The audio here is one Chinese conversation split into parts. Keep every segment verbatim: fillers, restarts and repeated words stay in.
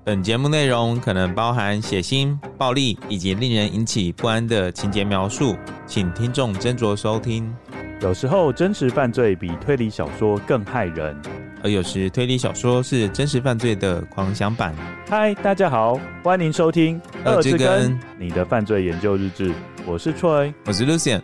本节目内容可能包含血腥、暴力以及令人引起不安的情节描述，请听众斟酌收听。 有时候真实犯罪比推理小说更害人， 而有时推理小说是真实犯罪的狂想版。 嗨，大家好，欢迎收听二之根你的犯罪研究日志，我是 Troy， 我是 Lucien。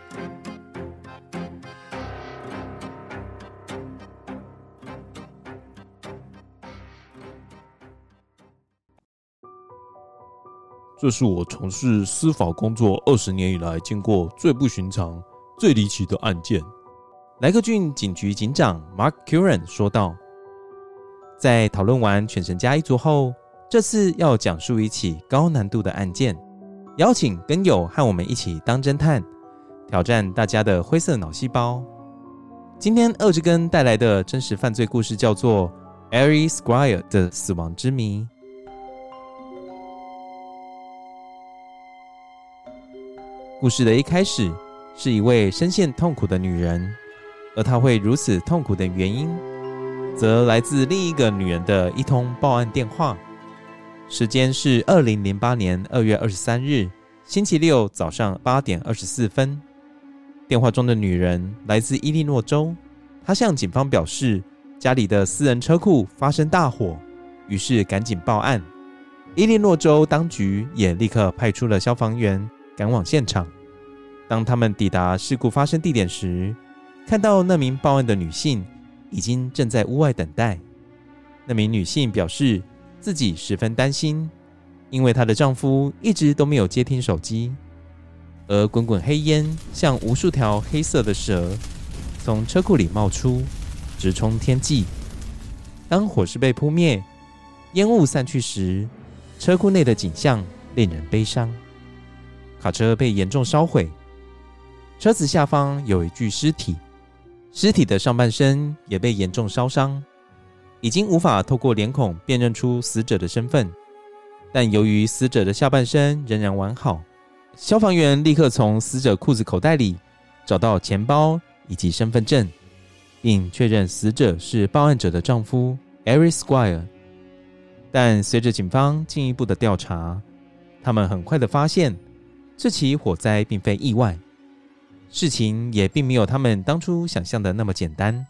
这是我从事司法工作二十年以来见过最不寻常、最离奇的案件。 莱克郡警局警长 Mark Curran 说道。在讨论完犬神家一族后，这次要讲述一起高难度的案件，邀请跟友和我们一起当侦探，挑战大家的灰色脑细胞。今天二之根带来的真实犯罪故事叫做 Ari Squire 的死亡之谜。故事的一开始是一位深陷痛苦的女人，而她会如此痛苦的原因则来自另一个女人的一通报案电话。时间是二零零八年二月二十三日星期六早上八点二十四分。电话中的女人来自伊利诺州，她向警方表示家里的私人车库发生大火，于是赶紧报案。伊利诺州当局也立刻派出了消防员赶往现场。当他们抵达事故发生地点时，看到那名报案的女性已经正在屋外等待。那名女性表示自己十分担心，因为她的丈夫一直都没有接听手机，而滚滚黑烟像无数条黑色的蛇从车库里冒出，直冲天际。当火势被扑灭，烟雾散去时，车库内的景象令人悲伤。卡车被严重烧毁，车子下方有一具尸体，尸体的上半身也被严重烧伤，已经无法透过脸孔辨认出死者的身份，但由于死者的下半身仍然完好，消防员立刻从死者裤子口袋里找到钱包以及身份证，并确认死者是报案者的丈夫 Ari Squire。 但随着警方进一步的调查，他们很快的发现这起火灾并非意外，事情也并没有他们当初想象的那么简单。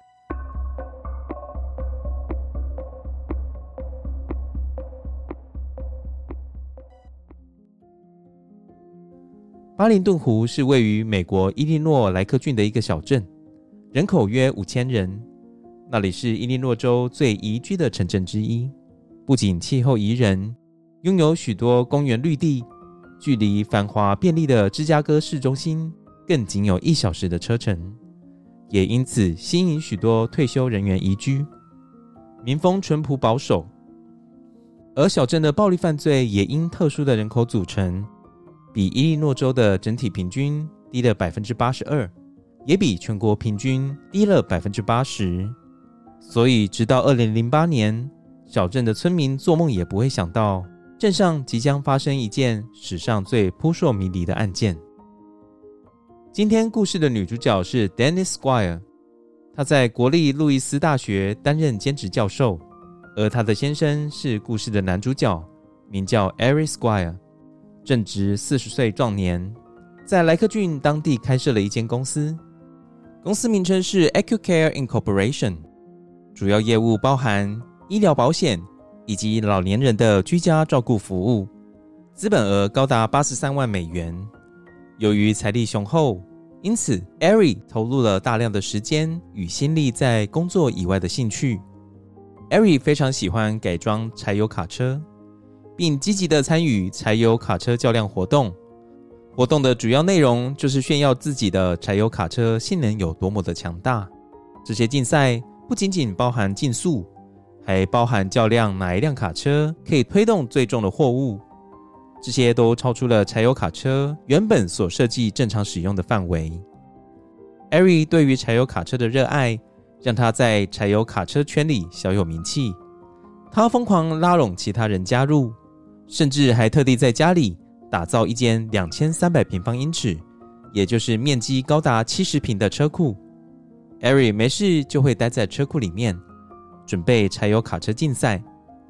巴林顿湖是位于美国伊利诺莱克郡的一个小镇，人口约五千人，那里是伊利诺州最宜居的城镇之一。不仅气候宜人，拥有许多公园绿地，距离繁华便利的芝加哥市中心更仅有一小时的车程，也因此吸引许多退休人员移居，民风淳朴保守。而小镇的暴力犯罪也因特殊的人口组成，比伊利诺州的整体平均低了 百分之八十二， 也比全国平均低了 百分之八十。 所以直到二零零八年，小镇的村民做梦也不会想到镇上即将发生一件史上最扑朔迷离的案件。今天故事的女主角是 Dennis Squire， 她在国立路易斯大学担任兼职教授，而她的先生是故事的男主角，名叫 Ari Squire， 正值四十岁壮年，在莱克郡当地开设了一间公司，公司名称是 AccuCare Incorporation， 主要业务包含医疗保险以及老年人的居家照顾服务，资本额高达八十三万美元。由于财力雄厚，因此 Ari 投入了大量的时间与心力在工作以外的兴趣。Ari 非常喜欢改装柴油卡车，并积极地参与柴油卡车较量活动。活动的主要内容就是炫耀自己的柴油卡车性能有多么的强大。这些竞赛不仅仅包含竞速，还包含较量哪一辆卡车可以推动最重的货物，这些都超出了柴油卡车原本所设计正常使用的范围。Ari 对于柴油卡车的热爱，让他在柴油卡车圈里小有名气。他疯狂拉拢其他人加入，甚至还特地在家里打造一间两千三百平方英尺，也就是面积高达七十平的车库。Ari 没事就会待在车库里面，准备柴油卡车竞赛。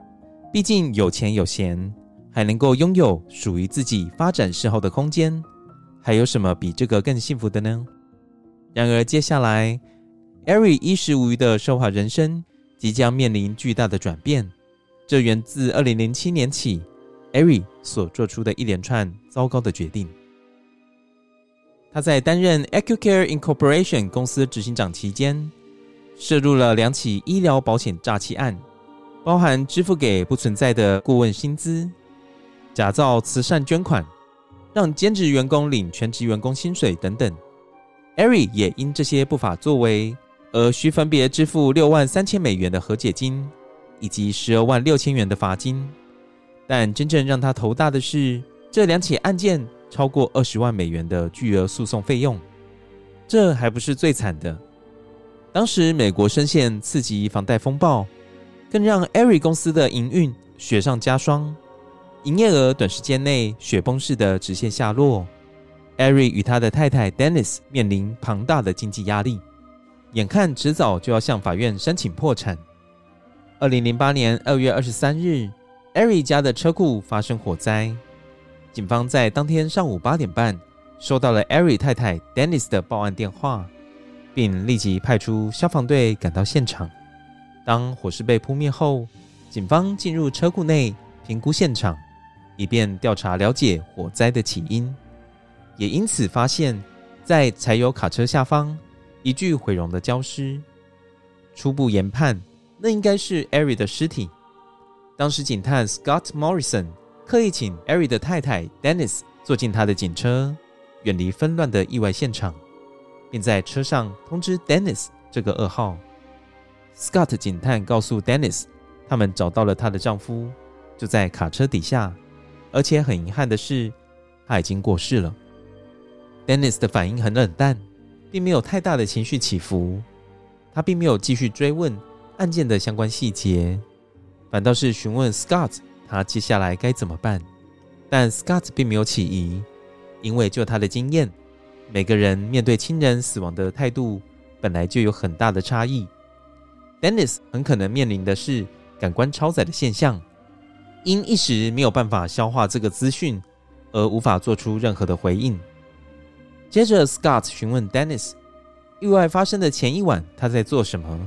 毕竟有钱有闲，还能够拥有属于自己发展嗜好的空间，还有什么比这个更幸福的呢？然而接下来 Ari 衣食无余的奢华人生即将面临巨大的转变，这源自二零零七年起 Ari 所做出的一连串糟糕的决定。他在担任 AccuCare Incorporation 公司执行长期间，涉入了两起医疗保险诈欺案，包含支付给不存在的顾问薪资、假造慈善捐款、让兼职员工领全职员工薪水等等。Ari 也因这些不法作为而需分别支付六万三千美元的和解金以及十二万六千元的罚金。但真正让他头大的是，这两起案件超过二十万美元的巨额诉讼费用。这还不是最惨的，当时美国深陷次级房贷风暴，更让 Ari 公司的营运雪上加霜，营业额短时间内雪崩式的直线下落。Ari 与他的太太 Dennis 面临庞大的经济压力，眼看迟早就要向法院申请破产。二零零八年二月二十三日 Ari 家的车库发生火灾，警方在当天上午八点半收到了 Ari 太太 Dennis 的报案电话，并立即派出消防队赶到现场。当火势被扑灭后，警方进入车库内评估现场，以便调查了解火灾的起因。也因此发现，在柴油卡车下方一具毁容的焦尸。初步研判，那应该是 Ari 的尸体。当时警探 Scott Morrison 刻意请 Ari 的太太 Dennis 坐进他的警车，远离纷乱的意外现场，并在车上通知 Dennis 这个噩耗。Scott 警探告诉 Dennis， 他们找到了她的丈夫，就在卡车底下，而且很遗憾的是，他已经过世了。Dennis 的反应很冷淡，并没有太大的情绪起伏，他并没有继续追问案件的相关细节，反倒是询问 Scott 他接下来该怎么办。但 Scott 并没有起疑，因为就他的经验，每个人面对亲人死亡的态度本来就有很大的差异。Dennis 很可能面临的是感官超载的现象，因一时没有办法消化这个资讯，而无法做出任何的回应。接着 Scott 询问 Dennis， 意外发生的前一晚他在做什么。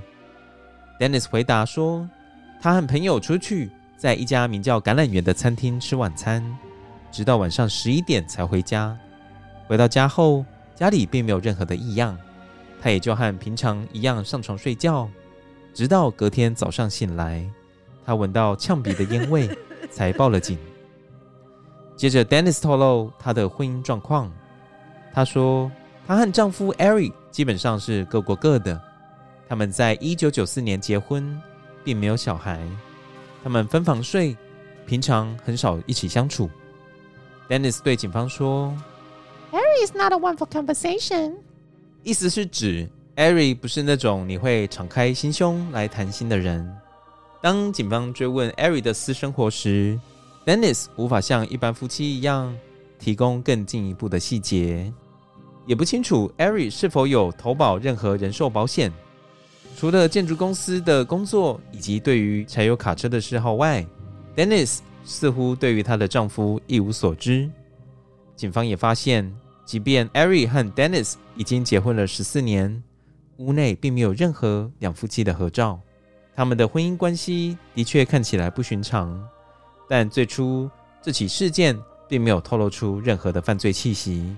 Dennis 回答说，他和朋友出去在一家名叫橄榄园的餐厅吃晚餐，直到晚上十一点才回家。回到家后，家里并没有任何的异样，他也就和平常一样上床睡觉，直到隔天早上醒来，他闻到呛鼻的烟味才报了警。接着 Dennis 透露他的婚姻状况，他说她和丈夫 Ari 基本上是各过各的，他们在一九九四年结婚，并没有小孩，他们分房睡，平常很少一起相处。 Dennis 对警方说， Ari is not a one for conversation， 意思是指 Ari 不是那种你会敞开心胸来谈心的人。当警方追问 Ari 的私生活时， Dennis 无法像一般夫妻一样提供更进一步的细节，也不清楚 Ari 是否有投保任何人寿保险。除了建筑公司的工作以及对于柴油卡车的嗜好外， Dennis 似乎对于她的丈夫一无所知。警方也发现，即便 Ari 和 Dennis 已经结婚了十四年，屋内并没有任何两夫妻的合照。他们的婚姻关系的确看起来不寻常，但最初这起事件并没有透露出任何的犯罪气息。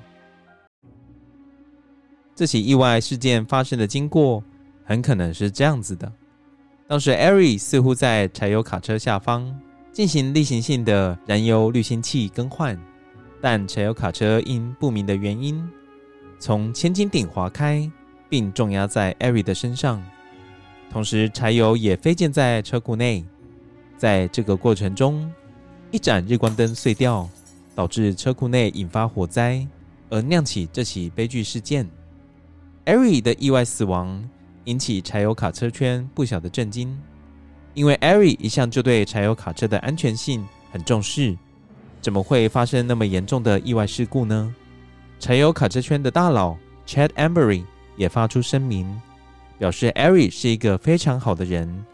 这起意外事件发生的经过很可能是这样子的，当时 Ari 似乎在柴油卡车下方进行例行性的燃油滤芯器更换，但柴油卡车因不明的原因从千斤顶滑开，并重压在 Ari 的身上，同时柴油也飞溅在车库内。在这个过程中，一盏日光灯碎掉，导致车库内引发火灾，而酿起这起悲剧事件。Ari 的意外死亡引起柴油卡车圈不小的震惊，因为 Ari 一向就对柴油卡车的安全性很重视，怎么会发生那么严重的意外事故呢？柴油卡车圈的大佬 Chad Embury 也发出声明，表示 Ari 是一个非常好的人，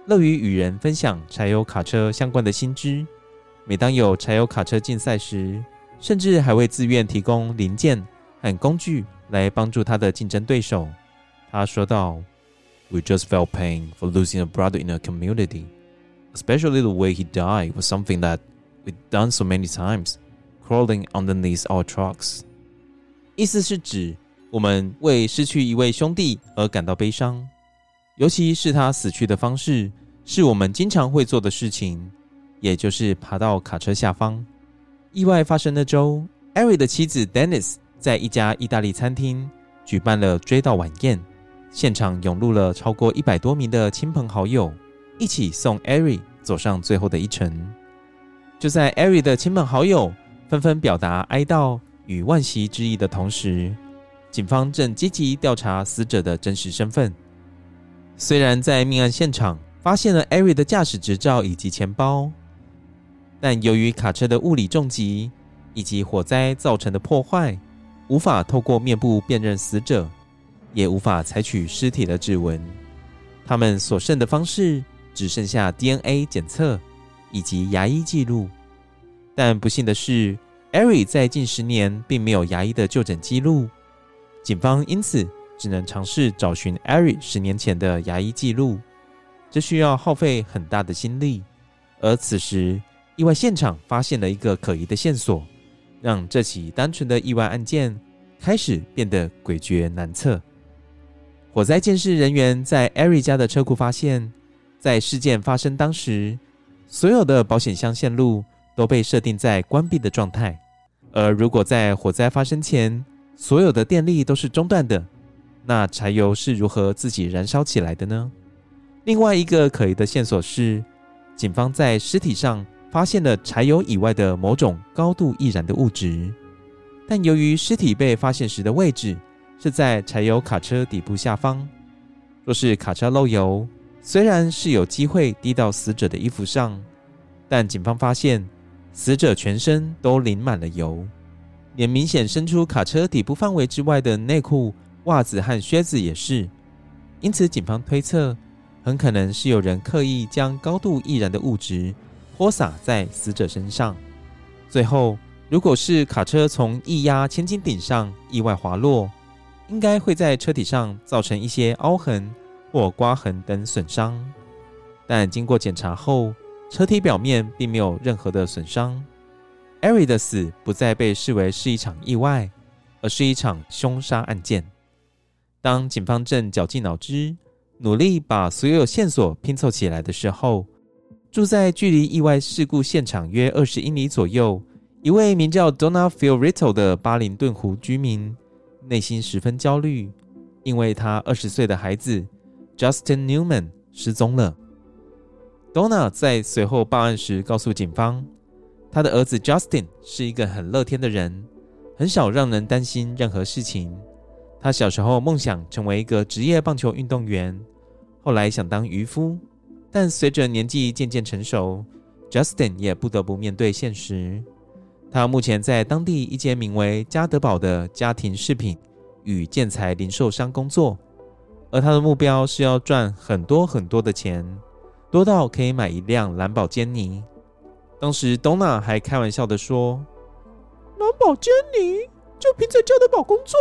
乐于与人分享柴油卡车相关的新知。每当有柴油卡车竞赛时，甚至还会自愿提供零件和工具来帮助他的竞争对手。他说道 ：“We just felt pain for losing a brother in a community, especially the way he died was something that we'd done so many times, crawling underneath our trucks。”意思是指我们为失去一位兄弟而感到悲伤，尤其是他死去的方式是我们经常会做的事情，也就是爬到卡车下方。意外发生那周 Ari 的妻子 Dennis 在一家意大利餐厅举办了追悼晚宴，现场涌入了超过一百多名的亲朋好友，一起送 Ari 走上最后的一程。就在 Ari 的亲朋好友纷纷表达哀悼与惋惜之意的同时，警方正积极调查死者的真实身份。虽然在命案现场发现了 Ari 的驾驶执照以及钱包，但由于卡车的物理重击以及火灾造成的破坏，无法透过面部辨认死者，也无法采取尸体的指纹。他们所剩的方式只剩下 D N A 检测以及牙医记录。但不幸的是 Ari 在近十年并没有牙医的就诊记录，警方因此只能尝试找寻 Ari 十年前的牙医记录，这需要耗费很大的心力。而此时意外现场发现了一个可疑的线索，让这起单纯的意外案件开始变得诡谲难测。火灾监视人员在 Ari 家的车库发现，在事件发生当时，所有的保险箱线路都被设定在关闭的状态，而如果在火灾发生前所有的电力都是中断的，那柴油是如何自己燃烧起来的呢？另外一个可疑的线索是，警方在尸体上发现了柴油以外的某种高度易燃的物质，但由于尸体被发现时的位置是在柴油卡车底部下方，若是卡车漏油，虽然是有机会滴到死者的衣服上，但警方发现死者全身都淋满了油，连明显伸出卡车底部范围之外的内裤、袜子和靴子也是。因此警方推测，很可能是有人刻意将高度易燃的物质泼洒在死者身上。最后，如果是卡车从液压千斤顶上意外滑落，应该会在车体上造成一些凹痕或刮痕等损伤。但经过检查后，车体表面并没有任何的损伤。Ari 的死不再被视为是一场意外，而是一场凶杀案件。当警方正绞尽脑汁努力把所有线索拼凑起来的时候，住在距离意外事故现场约二十英里左右，一位名叫 Donna Fiorito 的巴林顿湖居民内心十分焦虑，因为他二十岁的孩子 Justin Newman 失踪了。Donna 在随后报案时告诉警方，他的儿子 Justin 是一个很乐天的人，很少让人担心任何事情。他小时候梦想成为一个职业棒球运动员，后来想当渔夫，但随着年纪渐渐成熟， Justin 也不得不面对现实。他目前在当地一间名为加德堡的家庭饰品与建材零售商工作，而他的目标是要赚很多很多的钱，多到可以买一辆兰宝坚尼。当时 Donna 还开玩笑地说， 兰宝坚尼就凭在加德堡工作。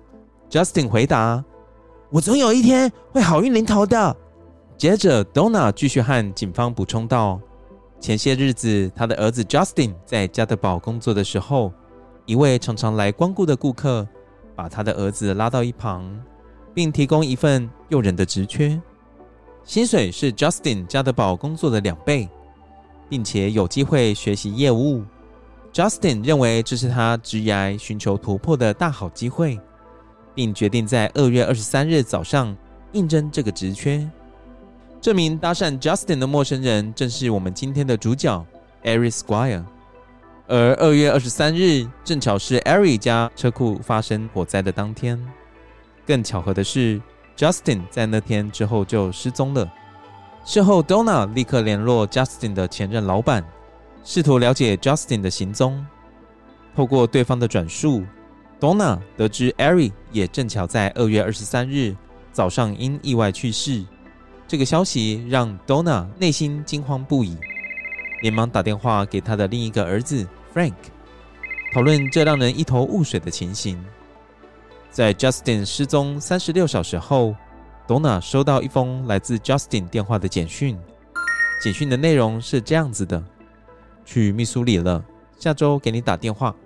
Justin 回答， 我总有一天会好运临头的。 接着 Donna 继续和警方补充道，前些日子他的儿子 Justin 在加德堡工作的时候，一位常常来光顾的顾客把他的儿子拉到一旁，并提供一份诱人的职缺，薪水是 Justin 加德堡工作的两倍，并且有机会学习业务。 Justin 认为这是他职涯寻求突破的大好机会，并决定在二月二十三日早上应征这个职缺。这名搭讪 Justin 的陌生人正是我们今天的主角 Ari Squire。 而二月二十三日正巧是 Ari 家车库发生火灾的当天。更巧合的是， Justin 在那天之后就失踪了。事后 Donna 立刻联络 Justin 的前任老板，试图了解 Justin 的行踪。透过对方的转述， Donna 得知 Ari 也正巧在二月二十三日早上因意外去世。 这个消息让 Donna 内心惊慌不已，连忙打电话给他的另一个儿子 Frank， 讨论这让人一头雾水的情形。在 Justin 失踪三十六小时后， Donna 收到一封来自 Justin 电话的简讯，简讯的内容是这样子的：去密苏里了，下周给你打电话。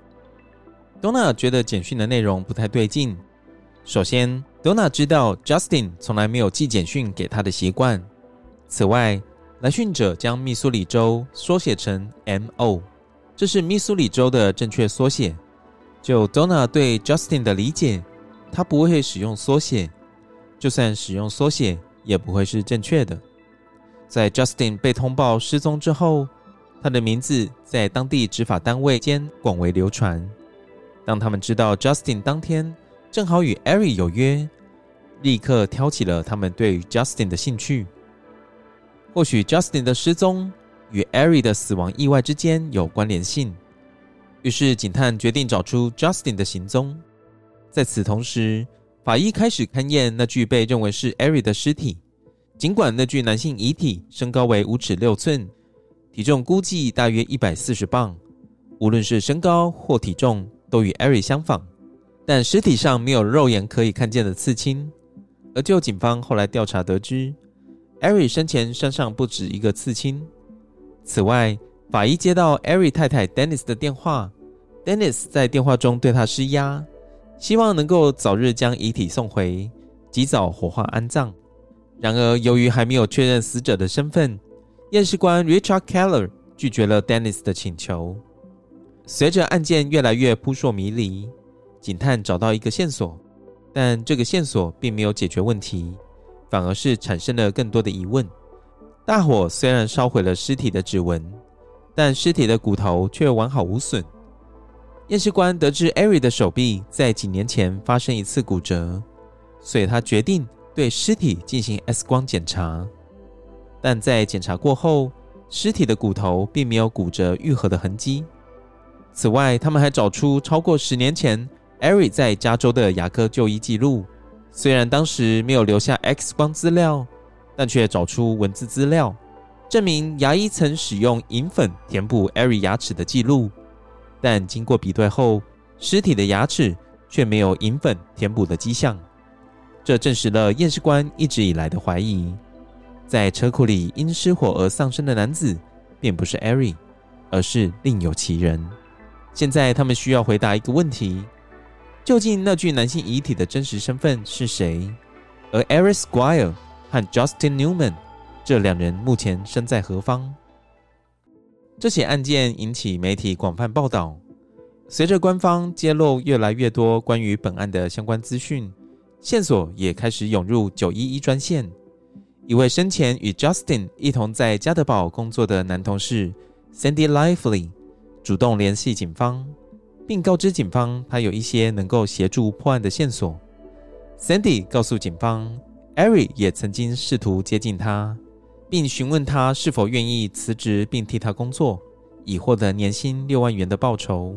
Donna 觉得简讯的内容不太对劲。首先， Donna 知道 Justin 从来没有寄简讯给他的习惯。此外，来讯者将密苏里州缩写成 M O， 这是密苏里州的正确缩写。就 Donna 对 Justin 的理解，他不会使用缩写，就算使用缩写也不会是正确的。在 Justin 被通报失踪之后，他的名字在当地执法单位间广为流传。当他们知道 Justin 当天正好与 Ari 有约，立刻挑起了他们对于 Justin 的兴趣。或许 Justin 的失踪与 Ari 的死亡意外之间有关联性，于是警探决定找出 Justin 的行踪。在此同时，法医开始勘验那具被认为是 Ari 的尸体。尽管那具男性遗体身高为五尺六寸，体重估计大约一百四十磅，无论是身高或体重都与 Ari 相仿，但尸体上没有肉眼可以看见的刺青。而就警方后来调查得知， Ari 生前身上不止一个刺青。此外，法医接到 Ari 太太 Dennis 的电话， Dennis 在电话中对他施压，希望能够早日将遗体送回，及早火化安葬。然而，由于还没有确认死者的身份，验尸官 Richard Keller 拒绝了 Dennis 的请求。随着案件越来越扑朔迷离，警探找到一个线索，但这个线索并没有解决问题，反而是产生了更多的疑问。大火虽然烧毁了尸体的指纹，但尸体的骨头却完好无损。验尸官得知 Ari 的手臂在几年前发生一次骨折，所以他决定对尸体进行 X 光检查。但在检查过后，尸体的骨头并没有骨折愈合的痕迹。此外，他们还找出超过十年前 Ari 在加州的牙科就医记录，虽然当时没有留下 X 光资料，但却找出文字资料，证明牙医曾使用银粉填补 Ari 牙齿的记录。但经过比对后，尸体的牙齿却没有银粉填补的迹象，这证实了验尸官一直以来的怀疑，在车库里因失火而丧生的男子并不是 Ari， 而是另有其人。现在他们需要回答一个问题，究竟那具男性遗体的真实身份是谁？而 Ari Squire 和 Justin Newman 这两人目前身在何方？这起案件引起媒体广泛报道，随着官方揭露越来越多关于本案的相关资讯，线索也开始涌入九一一专线。一位生前与 Justin 一同在加德堡工作的男同事 Sandy Lively 主动联系警方，并告知警方他有一些能够协助破案的线索。 Sandy 告诉警方， Ari 也曾经试图接近他，并询问他是否愿意辞职并替他工作，以获得年薪六万元的报酬。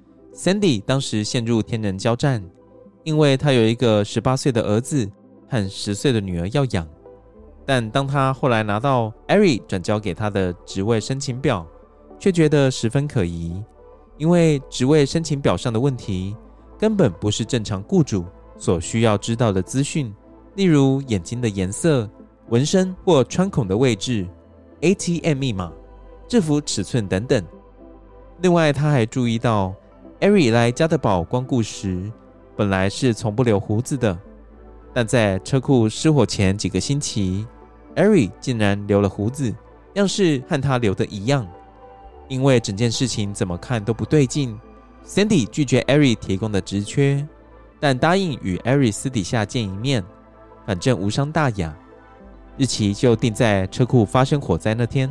Sandy 当时陷入天人交战，因为他有一个十八岁的儿子和十岁的女儿要养。但当他后来拿到 Ari 转交给他的职位申请表，却觉得十分可疑，因为职位申请表上的问题根本不是正常雇主所需要知道的资讯，例如眼睛的颜色、纹身或穿孔的位置、A T M 密码、制服尺寸等等。另外，他还注意到 Ari 来加德堡光顾时本来是从不留胡子的，但在车库失火前几个星期， Ari 竟然留了胡子，样式和他留的一样。因为整件事情怎么看都不对劲， Sandy 拒绝 Ari 提供的职缺，但答应与 Ari 私底下见一面，反正无伤大雅。日期就定在车库发生火灾那天。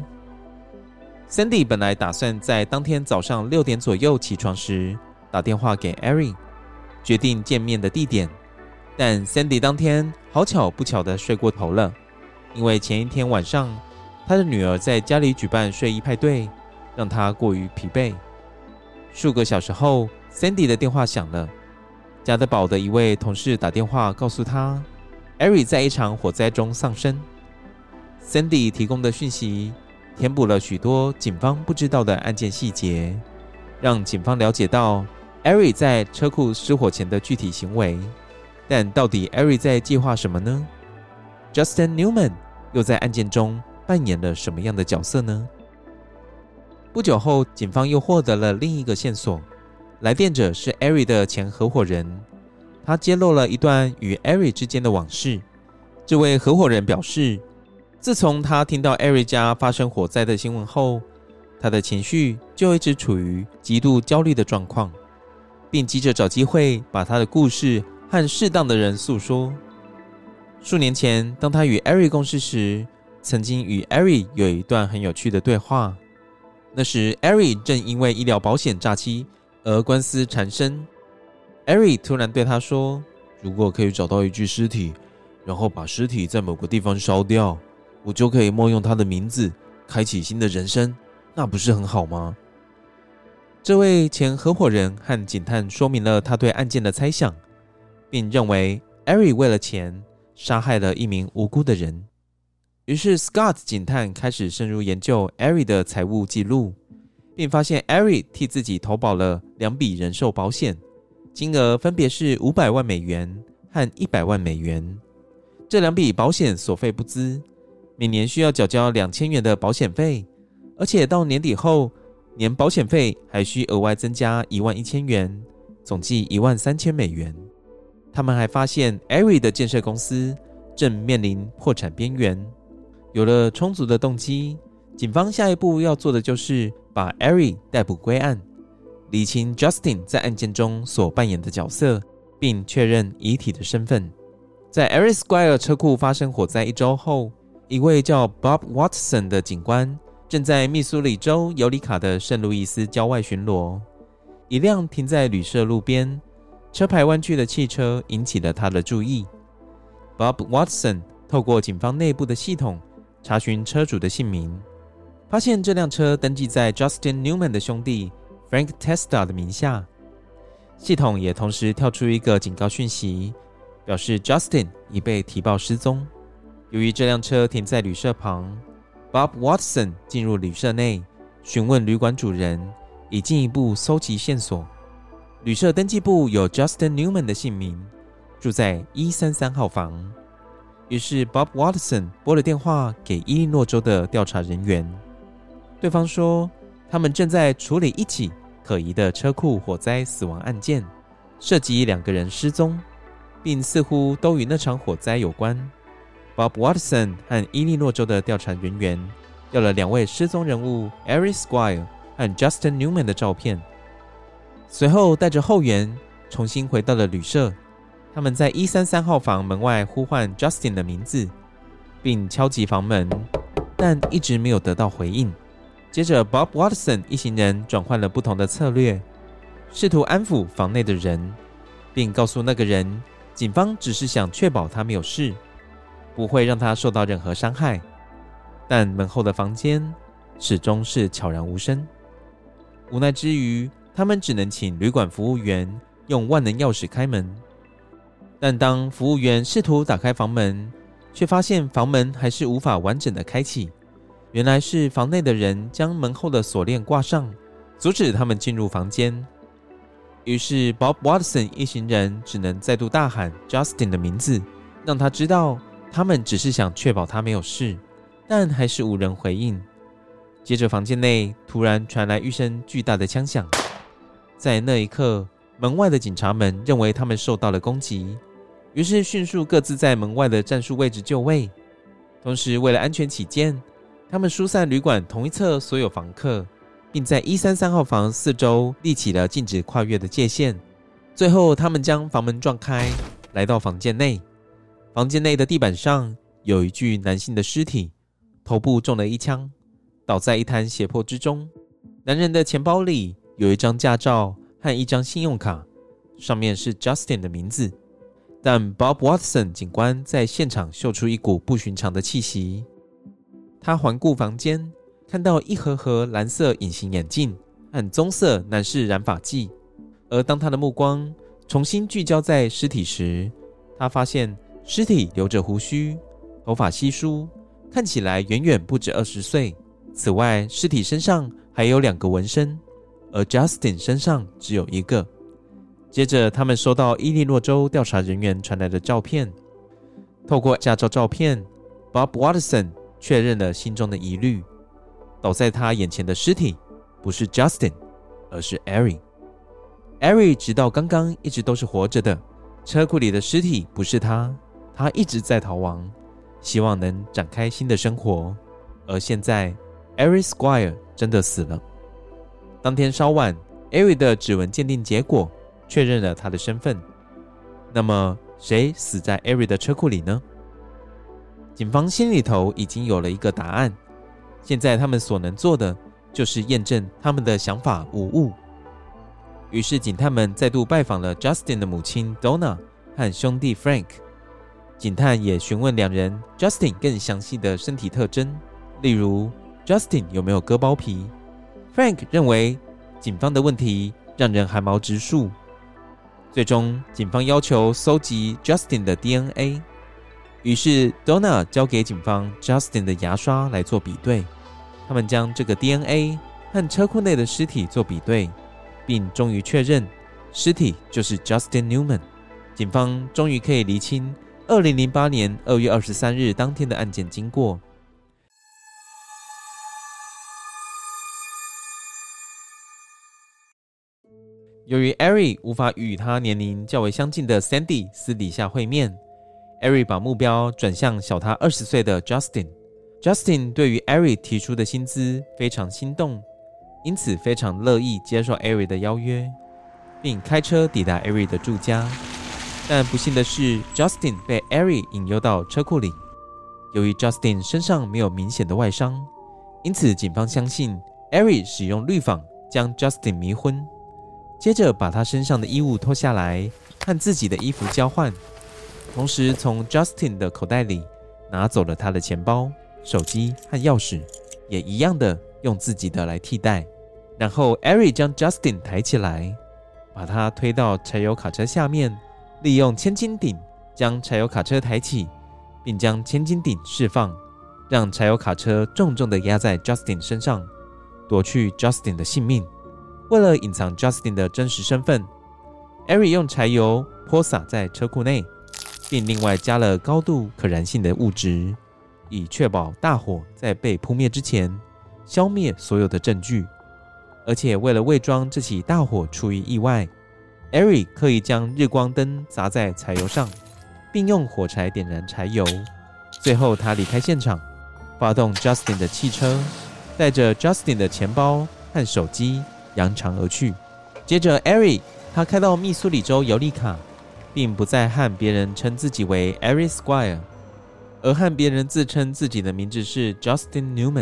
Sandy 本来打算在当天早上六点左右起床时打电话给 Ari， 决定见面的地点，但 Sandy 当天好巧不巧的睡过头了，因为前一天晚上他的女儿在家里举办睡衣派对，让他过于疲惫。数个小时后， Sandy 的电话响了，加德堡的一位同事打电话告诉他， Ari 在一场火灾中丧生。 Cindy 提供的讯息填补了许多警方不知道的案件细节，让警方了解到 Eric 在车库失火前的具体行为。但到底 Eric 在计划什么呢？ Justin Newman 又在案件中扮演了什么样的角色呢？不久后，警方又获得了另一个线索，来电者是 Eric 的前合伙人，他揭露了一段与 Eric 之间的往事。这位合伙人表示，自从他听到 Eric 家发生火灾的新闻后，他的情绪就一直处于极度焦虑的状况，并急着找机会把他的故事和适当的人诉说。数年前，当他与 Eric 共事时，曾经与 Eric 有一段很有趣的对话。那时 Eric 正因为医疗保险诈欺而官司缠身。 Eric 突然对他说， 如果可以找到一具尸体，然后把尸体在某个地方烧掉，我就可以冒用他的名字开启新的人生，那不是很好吗？ 这位前合伙人和警探说明了他对案件的猜想，并认为 Eric 为了钱杀害了一名无辜的人。于是 Scott 警探开始深入研究 Eric 的财务记录，并发现 Eric 替自己投保了两笔人寿保险，金额分别是五百万美元和一百万美元。这两笔保险所费不赀，每年需要缴交两千元的保险费，而且到年底后，年保险费还需额外增加一万一千元，总计一万三千美元。他们还发现 Eric 的建设公司正面临破产边缘。有了充足的动机，警方下一步要做的就是把 Eric 逮捕归案，厘清 Justin 在案件中所扮演的角色，并确认遗体的身份。在 Eric Squire 车库发生火灾一周后，一位叫 Bob Watson 的警官正在密苏里州尤里卡的圣路易斯郊外巡逻。一辆停在旅社路边、车牌弯曲的汽车引起了他的注意。Bob Watson 透过警方内部的系统查询车主的姓名，发现这辆车登记在 Justin Newman 的兄弟 Frank Testa 的名下。系统也同时跳出一个警告讯息，表示 Justin 已被提报失踪。由于这辆车停在旅社旁， Bob Watson 进入旅社内询问旅馆主人，以进一步搜集线索。旅社登记簿有 Justin Newman 的姓名，住在一三三号房。于是 Bob Watson 拨了电话给伊利诺州的调查人员，对方说他们正在处理一起可疑的车库火灾死亡案件，涉及两个人失踪，并似乎都与那场火灾有关。 Bob Watson 和伊利诺州的调查人员要了两位失踪人物 Eric Squire 和 Justin Newman 的照片，随后带着后援重新回到了旅社。他们在一三三号房门外呼唤 Justin 的名字，并敲击房门，但一直没有得到回应。接着 Bob Watson 一行人转换了不同的策略，试图安抚房内的人，并告诉那个人警方只是想确保他没有事，不会让他受到任何伤害。但门后的房间始终是悄然无声。无奈之余，他们只能请旅馆服务员用万能钥匙开门。但当服务员试图打开房门，却发现房门还是无法完整的开启。原来是房内的人将门后的锁链挂上，阻止他们进入房间。于是 Bob Watson 一行人只能再度大喊 Justin 的名字，让他知道他们只是想确保他没有事，但还是无人回应。接着房间内突然传来一声巨大的枪响，在那一刻，门外的警察们认为他们受到了攻击，于是迅速各自在门外的战术位置就位。同时为了安全起见，他们疏散旅馆同一侧所有房客，并在一三三号房四周立起了禁止跨越的界限。最后他们将房门撞开，来到房间内。房间内的地板上有一具男性的尸体，头部中了一枪，倒在一滩血泊之中。男人的钱包里有一张驾照和一张信用卡，上面是 Justin 的名字。但 Bob Watson 警官在现场嗅出一股不寻常的气息。他环顾房间，看到一盒盒蓝色隐形眼镜和棕色男士染发剂。而当他的目光重新聚焦在尸体时，他发现尸体留着胡须，头发稀疏， 看起来远远不止二十岁。此外，尸体身上还有两个纹身，而 Justin 身上只有一个。接着，他们收到伊利诺州调查人员传来的照片。透过驾照照片 ，Bob Watterson 确认了心中的疑虑：倒在他眼前的尸体不是 Justin， 而是 Ari。Ari 直到刚刚一直都是活着的，车库里的尸体不是他，他一直在逃亡，希望能展开新的生活。而现在 Ari Squire 真的死了。当天稍晚 Ari 的指纹鉴定结果确认了他的身份。那么谁死在 Ari 的车库里呢？警方心里头已经有了一个答案，现在他们所能做的就是验证他们的想法无误。于是警探们再度拜访了 Justin 的母亲 Donna 和兄弟 Frank。 警探也询问两人 Justin 更详细的身体特征，例如 Justin 有没有割包皮。 Frank 认为警方的问题让人寒毛直竖。最终警方要求搜集 Justin 的 D N A， 于是 Donna 交给警方 Justin 的牙刷来做比对。他们将这个 D N A 和车库内的尸体做比对，并终于确认尸体就是 Justin Newman。 警方终于可以厘清二零零八年二月二十三日当天的案件经过。由于 Ari 无法与他年龄较为相近的 Sandy 私底下会面， Ari 把目标转向小他二十岁的 Justin。 Justin 对于 Ari 提出的薪资非常心动，因此非常乐意接受 Ari 的邀约，并开车抵达 Ari 的住家。但不幸的是 Justin 被 Ari 引诱到车库里。由于 Justin 身上没有明显的外伤，因此警方相信 Ari 使用氯仿将 Justin 迷昏，接着把他身上的衣物脱下来和自己的衣服交换，同时从 Justin 的口袋里拿走了他的钱包、手机和钥匙，也一样的用自己的来替代。然后 Ari 将 Justin 抬起来，把他推到柴油卡车下面，利用千斤顶将柴油卡车抬起，并将千斤顶释放，让柴油卡车重重地压在 Justin 身上，夺去 Justin 的性命。为了隐藏 Justin 的真实身份， Ari 用柴油泼洒在车库内，并另外加了高度可燃性的物质，以确保大火在被扑灭之前消灭所有的证据。而且为了伪装这起大火出于意外， Ari 刻意将日光灯砸在柴油上，并用火柴点燃柴油。最后他离开现场，发动 Justin 的汽车，带着 Justin 的钱包和手机扬长而去。接着 Ari 他开到密苏里州尤里卡，并不再和别人称自己为 Ari Squire， 而和别人自称自己的名字是 Justin Newman。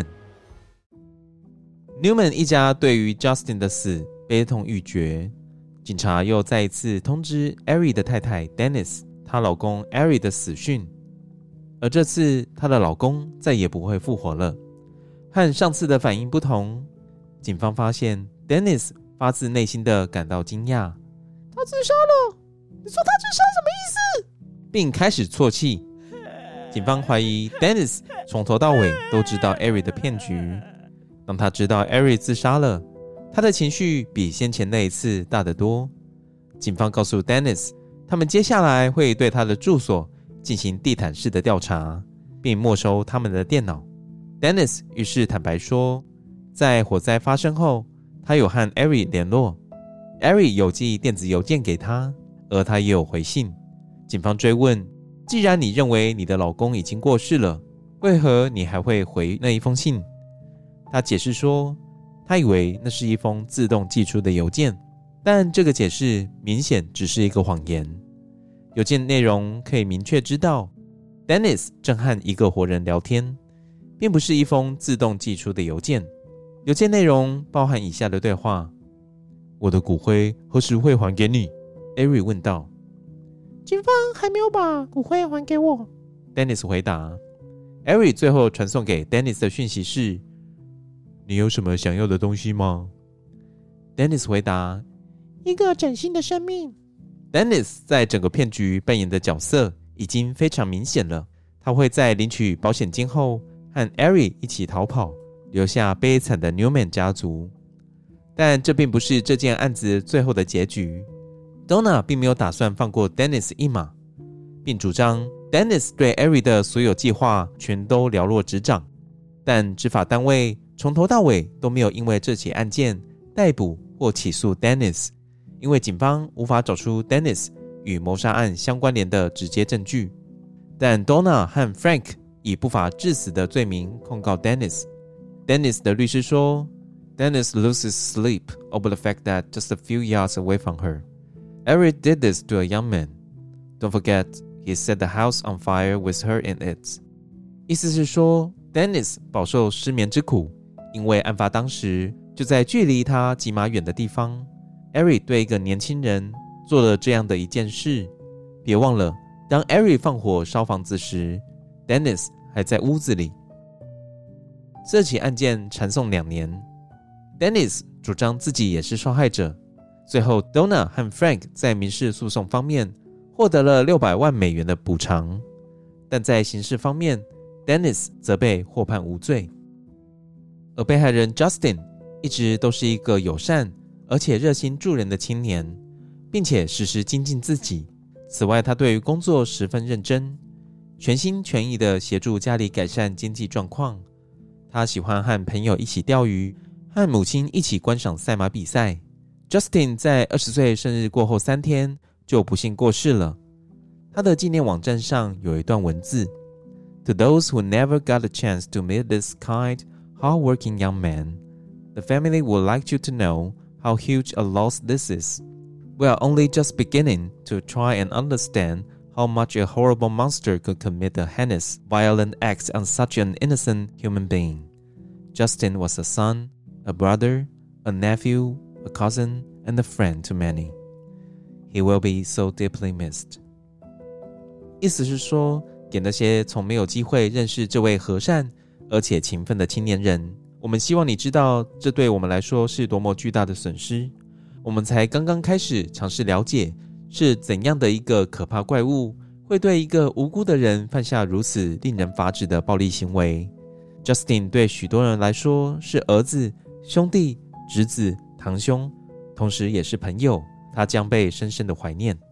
Newman 一家对于 Justin 的死悲痛欲绝，警察又再一次通知 Ari 的太太 Dennis 她老公 Ari 的死讯，而这次她的老公再也不会复活了。和上次的反应不同，警方发现 Dennis 发自内心的感到惊讶。 他自杀了？你说他自杀什么意思？ 并开始啜泣。警方怀疑 Dennis 从头到尾都知道 Ari 的骗局。当他知道 Ari 自杀了，他的情绪比先前那一次大得多。警方告诉 Dennis， 他们接下来会对他的住所进行地毯式的调查，并没收他们的电脑。Dennis 于是坦白说，在火灾发生后，他有和 Ari 联络， Ari 有寄电子邮件给他，而他也有回信。警方追问，既然你认为你的老公已经过世了，为何你还会回那一封信？他解释说，他以为那是一封自动寄出的邮件，但这个解释明显只是一个谎言。邮件内容可以明确知道 Dennis 正和一个活人聊天，并不是一封自动寄出的邮件。邮件内容包含以下的对话：我的骨灰何时会还给你？ Ari 问道。 警方还没有把骨灰还给我， Dennis 回答。 Ari 最后传送给 Dennis 的讯息是，你有什么想要的东西吗？ Dennis 回答， 一个崭新的生命。 Dennis 在整个骗局扮演的角色已经非常明显了，他会在领取保险金后和 Ari 一起逃跑，留下悲惨的 Newman 家族。但这并不是这件案子最后的结局。Donna 并没有打算放过 Dennis 一马，并主张 Dennis 对 Ari 的所有计划全都了若指掌。但执法单位从头到尾都没有因为这起案件逮捕或起诉 Dennis， 因为警方无法找出 Dennis 与谋杀案相关联的直接证据。但 Donna 和 Frank 以不法致死的罪名控告 Dennis。Dennis 的律师说 Dennis loses sleep over the fact that just a few yards away from her, Ari did this to a young man. Don't forget, he set the house on fire with her in it. 意思是说 Dennis 饱受失眠之苦，因为案发当时就在距离他几码远的地方， Ari 对一个年轻人做了这样的一件事。别忘了，当 Ari 放火烧房子时， Dennis 还在屋子里。这起案件缠讼两年， Dennis 主张自己也是受害者。最后 Donna 和 Frank 在民事诉讼方面获得了六百万美元的补偿，但在刑事方面 Dennis 则被获判无罪。而被害人 Justin 一直都是一个友善而且热心助人的青年，并且时时精进自己。此外，他对于工作十分认真，全心全意地协助家里改善经济状况。他喜欢和朋友一起钓鱼，和母亲一起观赏赛马比赛。Justin 在二十岁生日过后三天就不幸过世了。他的纪念网站上有一段文字 ：To those who never got a chance to meet this kind, hard-working young man, the family would like you to know how huge a loss this is. We are only just beginning to try and understand how much a horrible monster could commit a heinous, violent act on such an innocent human being. Justin was a son, a brother, a nephew, a cousin, and a friend to many. He will be so deeply missed. 意思是说，给那些从没有机会认识这位和善而且勤奋的青年人，我们希望你知道，这对我们来说是多么巨大的损失。我们才刚刚开始尝试了解，是怎样的一个可怕怪物会对一个无辜的人犯下如此令人发指的暴力行为。Justin 对许多人来说是儿子、兄弟、侄子、堂兄，同时也是朋友，他将被深深的怀念。